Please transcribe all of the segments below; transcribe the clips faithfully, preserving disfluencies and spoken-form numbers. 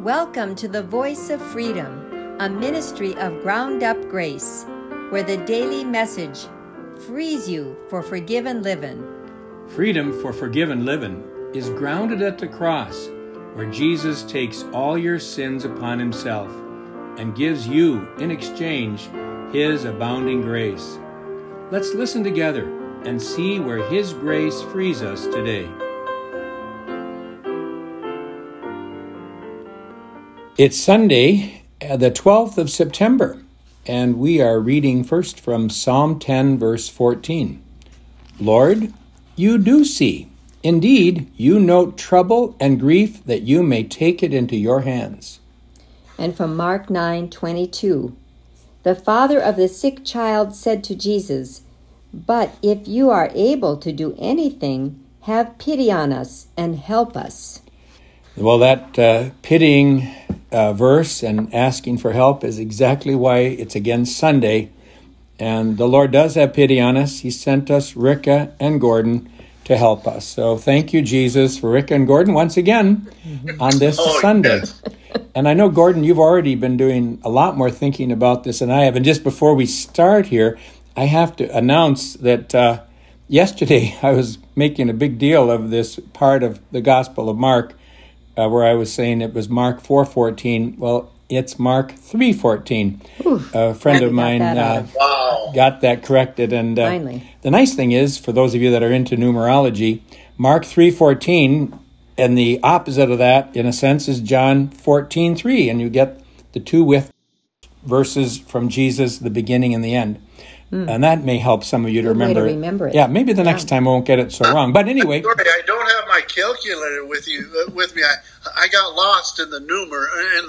Welcome to the Voice of Freedom, a ministry of Ground Up Grace, where the daily message frees you for forgiven living. Freedom for forgiven living is grounded at the cross, where Jesus takes all your sins upon himself and gives you, in exchange, his abounding grace. Let's listen together and see where his grace frees us today. It's Sunday, the twelfth of September, and we are reading first from Psalm ten, verse fourteen. Lord, you do see. Indeed, you note trouble and grief that you may take it into your hands. And from Mark nine twenty-two, the father of the sick child said to Jesus, "But if you are able to do anything, have pity on us and help us." Well, that uh, pitying uh, verse and asking for help is exactly why it's again Sunday. And the Lord does have pity on us. He sent us Ricka and Gordon to help us. So thank you, Jesus, for Ricka and Gordon once again on this oh, Sunday. Yes. And I know, Gordon, you've already been doing a lot more thinking about this than I have. And just before we start here, I have to announce that uh, yesterday I was making a big deal of this part of the Gospel of Mark, uh, where I was saying it was Mark four fourteen. Well, it's Mark three fourteen. A friend of mine got that, uh, wow. got that corrected. And uh, Finally. The nice thing is, for those of you that are into numerology, Mark three fourteen, and the opposite of that, in a sense, is John fourteen three, and you get the two with verses from Jesus, the beginning and the end. Mm. And that may help some of you to Good remember. Way to remember it. Yeah, maybe the next yeah. time I won't get it so wrong. But anyway, sorry, I don't have my calculator with you uh, with me. I I got lost in the numer in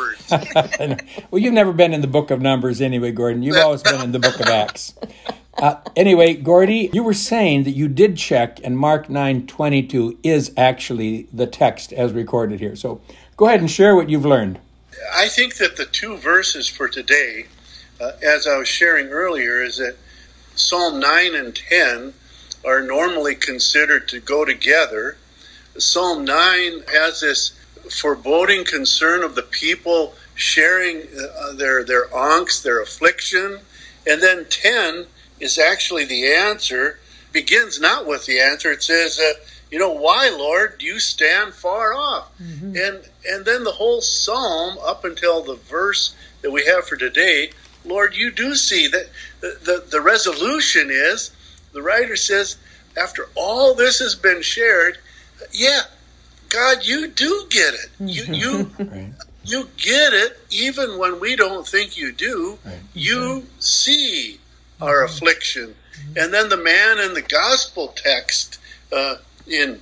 the numbers. Well, you've never been in the book of Numbers anyway, Gordon. You've always been in the book of Acts. Uh, anyway, Gordy, you were saying that you did check, and Mark nine twenty-two is actually the text as recorded here. So go ahead and share what you've learned. I think that the two verses for today, uh, as I was sharing earlier, is that Psalm nine and ten are normally considered to go together. Psalm nine has this foreboding concern of the people sharing uh, their, their angst, their affliction. And then ten is actually the answer. Begins not with the answer. It says, uh, you know, why, Lord, do you stand far off? Mm-hmm. And and then the whole psalm, up until the verse that we have for today, Lord, you do see. That the, the, the resolution is, the writer says, after all this has been shared, yeah, God, you do get it. You you right. you get it even when we don't think you do. Right. You see our affliction. And then the man in the gospel text uh, in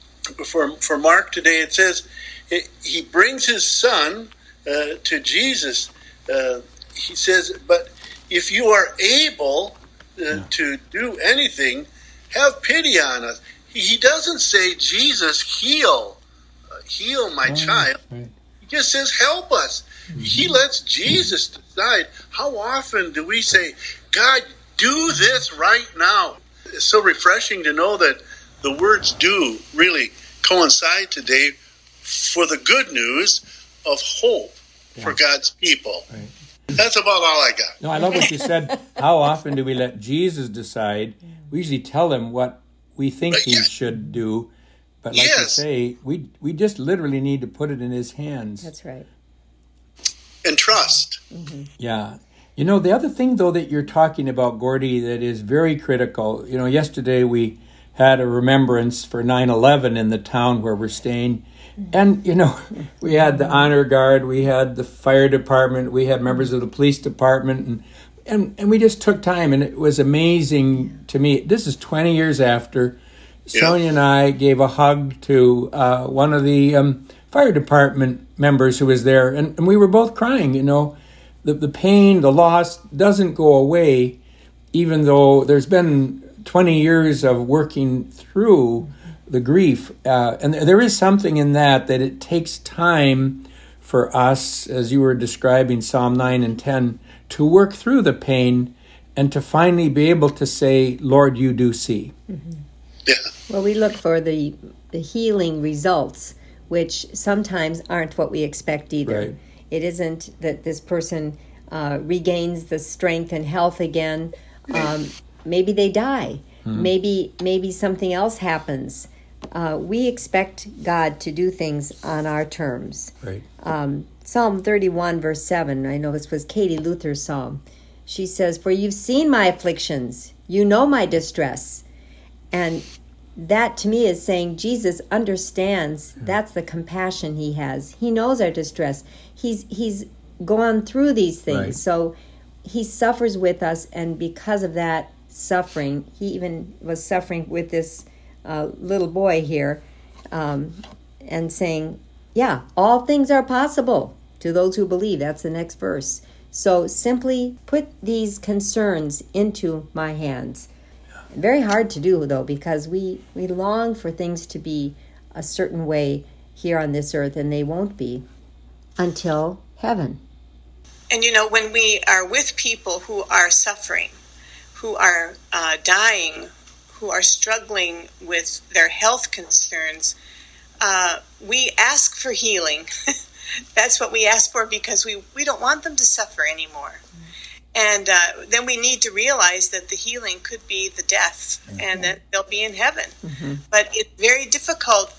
for for Mark today, it says he brings his son uh, to Jesus. Uh, he says, but if you are able uh, yeah. to do anything, have pity on us. He, he doesn't say, Jesus, heal, uh, heal my oh, child. Right. He just says, help us. Mm-hmm. He lets Jesus decide. How often do we say, God, do this right now? It's so refreshing to know that the words do really coincide today for the good news of hope yeah. for God's people. Right. That's about all I got. No, I love what you said. How often do we let Jesus decide? We usually tell him what we think he yes. should do. But like yes. you say, we we just literally need to put it in his hands. That's right. And trust. Mm-hmm. Yeah. You know, the other thing, though, that you're talking about, Gordy, that is very critical, you know, yesterday we had a remembrance for nine eleven in the town where we're staying. And, you know, we had the honor guard, we had the fire department, we had members of the police department, and and, and we just took time, and it was amazing to me. This is twenty years after. Yeah. Sonia and I gave a hug to uh, one of the um, fire department members who was there, and, and we were both crying, you know. The, the pain, the loss doesn't go away, even though there's been twenty years of working through the grief. Uh, and there is something in that, that it takes time for us, as you were describing Psalm nine and ten, to work through the pain and to finally be able to say, Lord, you do see. Mm-hmm. Yeah. Well, we look for the the healing results which sometimes aren't what we expect either. Right. It isn't that this person uh, regains the strength and health again. Um, maybe they die. Hmm. Maybe maybe something else happens. Uh, we expect God to do things on our terms. Right. Um, Psalm thirty-one, verse seven, I know this was Katie Luther's psalm. She says, "For you've seen my afflictions, you know my distress." And that to me is saying Jesus understands. Yeah. That's the compassion he has. He knows our distress. He's he's gone through these things. Right. So he suffers with us, and because of that suffering, he even was suffering with this uh, little boy here, um, and saying, yeah, all things are possible to those who believe. That's the next verse. So simply put these concerns into my hands. Very hard to do, though, because we, we long for things to be a certain way here on this earth, and they won't be until heaven. And, you know, when we are with people who are suffering, who are uh, dying, who are struggling with their health concerns, uh, we ask for healing. That's what we ask for, because we, we don't want them to suffer anymore. And uh, then we need to realize that the healing could be the death, mm-hmm. and that they'll be in heaven. Mm-hmm. But it's very difficult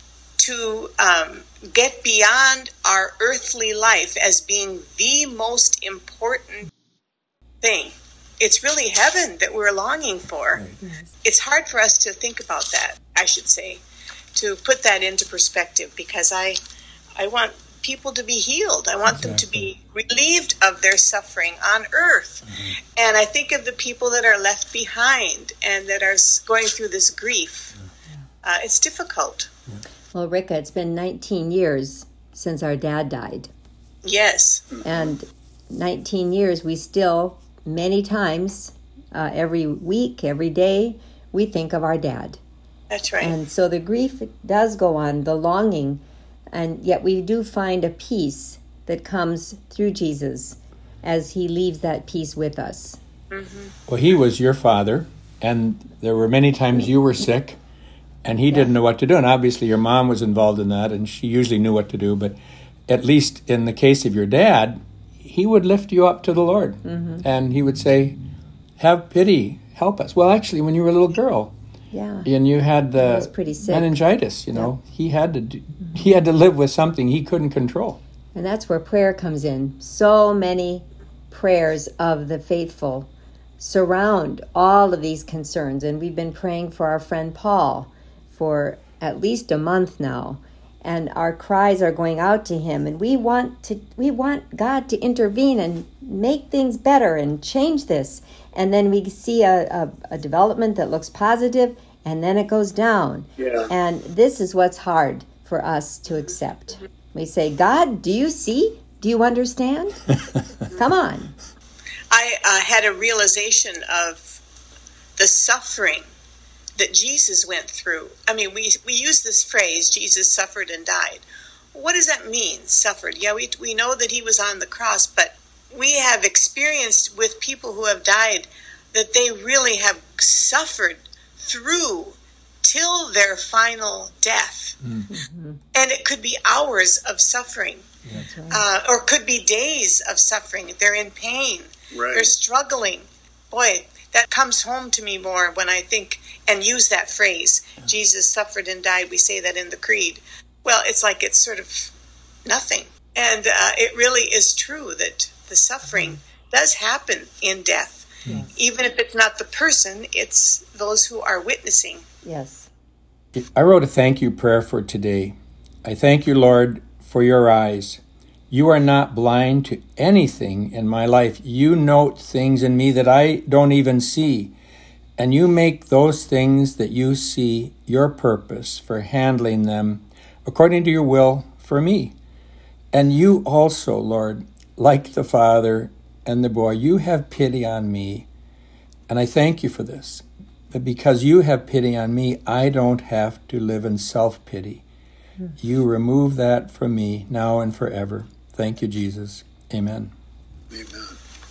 to um, get beyond our earthly life as being the most important thing. It's really heaven that we're longing for. Right. Yes. It's hard for us to think about that, I should say, to put that into perspective, because I, I want people to be healed. I want exactly. them to be relieved of their suffering on earth. Mm-hmm. And I think of the people that are left behind and that are going through this grief. Yeah. Uh, it's difficult. Yeah. Well, Ricka, it's been nineteen years since our dad died. Yes. And nineteen years, we still, many times, uh, every week, every day, we think of our dad. That's right. And so the grief does go on, the longing, and yet we do find a peace that comes through Jesus as he leaves that peace with us. Mm-hmm. Well, he was your father, and there were many times you were sick, and he yeah. didn't know what to do. And obviously your mom was involved in that, and she usually knew what to do. But at least in the case of your dad, he would lift you up to the Lord. Mm-hmm. And he would say, have pity, help us. Well, actually, when you were a little girl, yeah, and you had the was pretty sick. meningitis, you know, yeah. he had to do, he had to live with something he couldn't control. And that's where prayer comes in. So many prayers of the faithful surround all of these concerns. And we've been praying for our friend Paul for at least a month now. And our cries are going out to him. And we want to we want God to intervene and make things better and change this. And then we see a, a, a development that looks positive, and then it goes down. Yeah. And this is what's hard for us to accept. We say, God, do you see? Do you understand? Come on. I uh, had a realization of the suffering that Jesus went through. I mean, we we use this phrase, Jesus suffered and died. What does that mean, suffered? Yeah, we we know that he was on the cross, but we have experienced with people who have died that they really have suffered through till their final death. Mm-hmm. And it could be hours of suffering. That's right. uh, or could be days of suffering. They're in pain. Right. They're struggling. Boy, that comes home to me more when I think and use that phrase, Jesus suffered and died. We say that in the creed. Well, it's like it's sort of nothing. And uh, it really is true that the suffering does happen in death. Yes. Even if it's not the person, it's those who are witnessing. Yes. I wrote a thank you prayer for today. I thank you, Lord, for your eyes. You are not blind to anything in my life. You note things in me that I don't even see. And you make those things that you see your purpose for handling them according to your will for me. And you also, Lord, like the father and the boy, you have pity on me. And I thank you for this. But because you have pity on me, I don't have to live in self-pity. Mm-hmm. You remove that from me now and forever. Thank you, Jesus. Amen. Amen.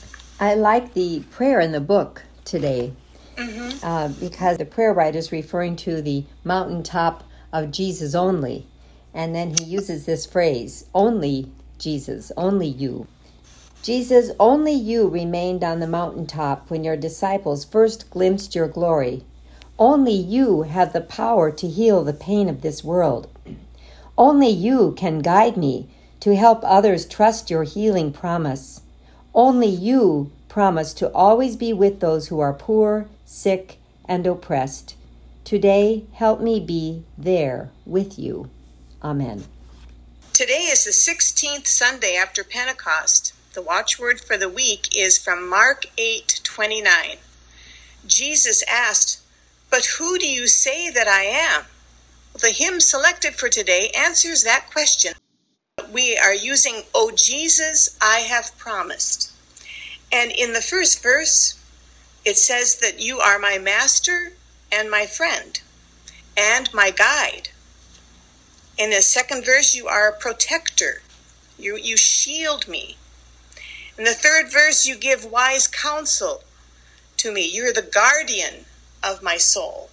I like the prayer in the book today, Mm-hmm. uh, because the prayer writer is referring to the mountaintop of Jesus only. And then he uses this phrase, only Jesus, only you. Jesus, only you remained on the mountaintop when your disciples first glimpsed your glory. Only you have the power to heal the pain of this world. Only you can guide me to help others trust your healing promise. Only you promise to always be with those who are poor, sick, and oppressed. Today, help me be there with you. Amen. Today is the sixteenth Sunday after Pentecost. The watchword for the week is from Mark eight twenty-nine. Jesus asked, "But who do you say that I am?" The hymn selected for today answers that question. We are using, "O Jesus, I have promised." And in the first verse, it says that you are my master and my friend and my guide. In the second verse, you are a protector. You, you shield me. In the third verse, you give wise counsel to me. You're the guardian of my soul.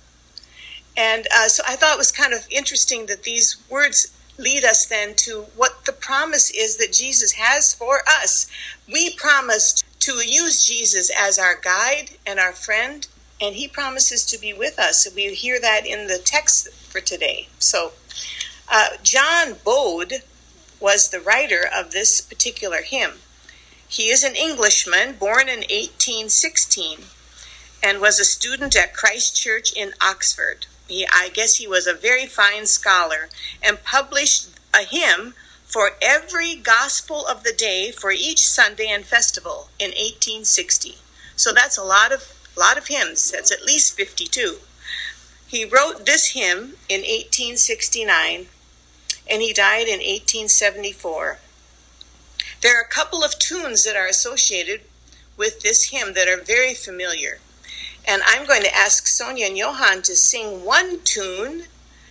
And uh, so I thought it was kind of interesting that these words lead us then to what the promise is that Jesus has for us. We promised to use Jesus as our guide and our friend, and he promises to be with us. We hear that in the text for today. So uh, John Bode was the writer of this particular hymn. He is an Englishman born in eighteen sixteen and was a student at Christ Church in Oxford. He, I guess he was a very fine scholar and published a hymn for every gospel of the day for each Sunday and festival in eighteen sixty. So that's a lot of lot of hymns. That's at least fifty-two. He wrote this hymn in eighteen sixty-nine, and he died in eighteen seventy-four. There are a couple of tunes that are associated with this hymn that are very familiar. And I'm going to ask Sonia and Johan to sing one tune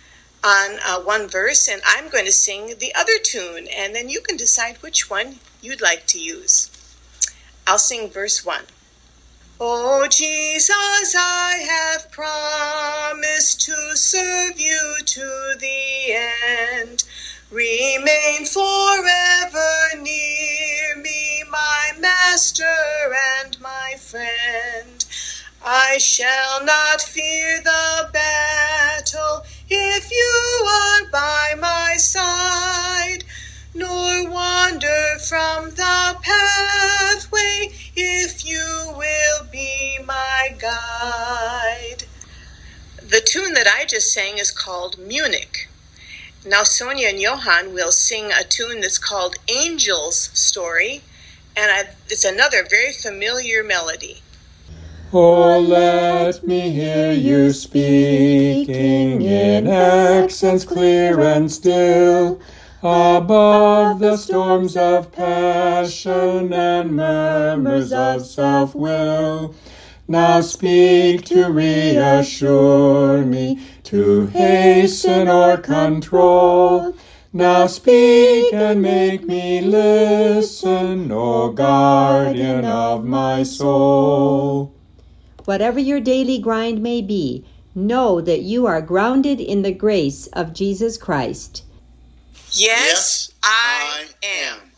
on uh, one verse, and I'm going to sing the other tune, and then you can decide which one you'd like to use. I'll sing verse one. Oh, Jesus, I have promised to serve you to the end. Remain forever near me, my master and my friend. I shall not fear the battle if you are by my side, nor wander from the pathway if you will be my guide. The tune that I just sang is called Munich. Now Sonia and Johan will sing a tune that's called Angel's Story, and I, it's another very familiar melody. Oh, let me hear you speaking in accents clear and still, above the storms of passion and murmurs of self-will. Now speak to reassure me, to hasten or control. Now speak and make me listen, O guardian of my soul. Whatever your daily grind may be, know that you are grounded in the grace of Jesus Christ. Yes, I am.